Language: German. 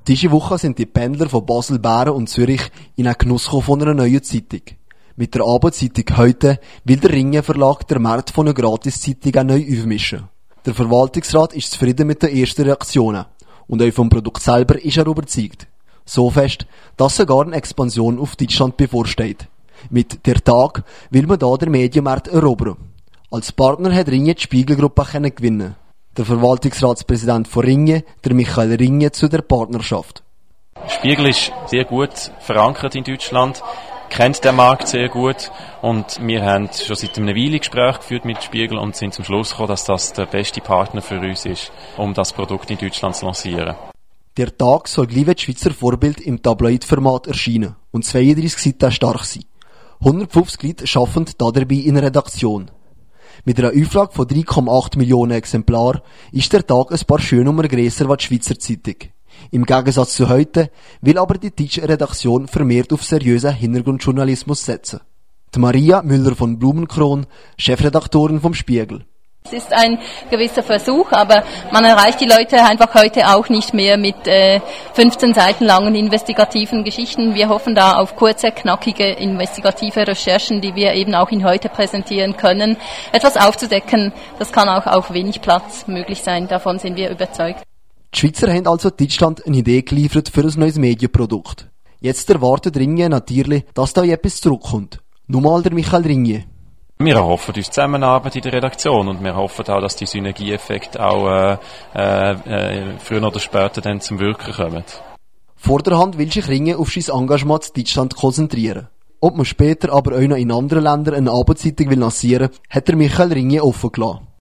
Diese Woche sind die Pendler von Basel, Bern und Zürich in einen Genuss von einer neuen Zeitung. Mit der Abendzeitung «Heute» will der Ringe Verlag den Markt von einer Gratiszeitung auch neu aufmischen. Der Verwaltungsrat ist zufrieden mit den ersten Reaktionen. Und auch vom Produkt selber ist er überzeugt. So fest, dass sogar eine Expansion auf Deutschland bevorsteht. Mit «Der Tag» will man da den Medienmarkt erobern. Als Partner hat Ringe die Spiegelgruppe gewinnen. Der Verwaltungsratspräsident von Ringe, der Michael Ringe, zu der Partnerschaft. Spiegel ist sehr gut verankert in Deutschland, kennt den Markt sehr gut und wir haben schon seit einer Weile Gespräche geführt mit Spiegel und sind zum Schluss gekommen, dass das der beste Partner für uns ist, um das Produkt in Deutschland zu lancieren. Der Tag soll gleich wie das Schweizer Vorbild im Tabloid-Format erscheinen und 32 Seiten stark sein. 150 Leute arbeiten dabei in der Redaktion. Mit einer Auflage von 3,8 Millionen Exemplaren ist der Tag ein paar Schönnummer grösser als die Schweizer Zeitung. Im Gegensatz zu heute will aber die deutsche Redaktion vermehrt auf seriösen Hintergrundjournalismus setzen. Die Maria Müller von Blumenkron, Chefredaktorin vom Spiegel. Es ist ein gewisser Versuch, aber man erreicht die Leute einfach heute auch nicht mehr mit 15 Seiten langen investigativen Geschichten. Wir hoffen da auf kurze, knackige, investigative Recherchen, die wir eben auch in «Heute» präsentieren können. Etwas aufzudecken, das kann auch auf wenig Platz möglich sein, davon sind wir überzeugt. Die Schweizer haben also Deutschland eine Idee geliefert für ein neues Medienprodukt. Jetzt erwartet Ringe natürlich, dass da etwas zurückkommt. Nochmal der Michael Ringe. Wir erhoffen uns Zusammenarbeit in der Redaktion und wir hoffen auch, dass die Synergieeffekte auch früher oder später dann zum Wirken kommen. Vorderhand will sich Ringe auf sein Engagement in Deutschland konzentrieren. Ob man später aber auch noch in anderen Ländern eine Abendzeitung lancieren will, hat der Michael Ringe offen gelassen.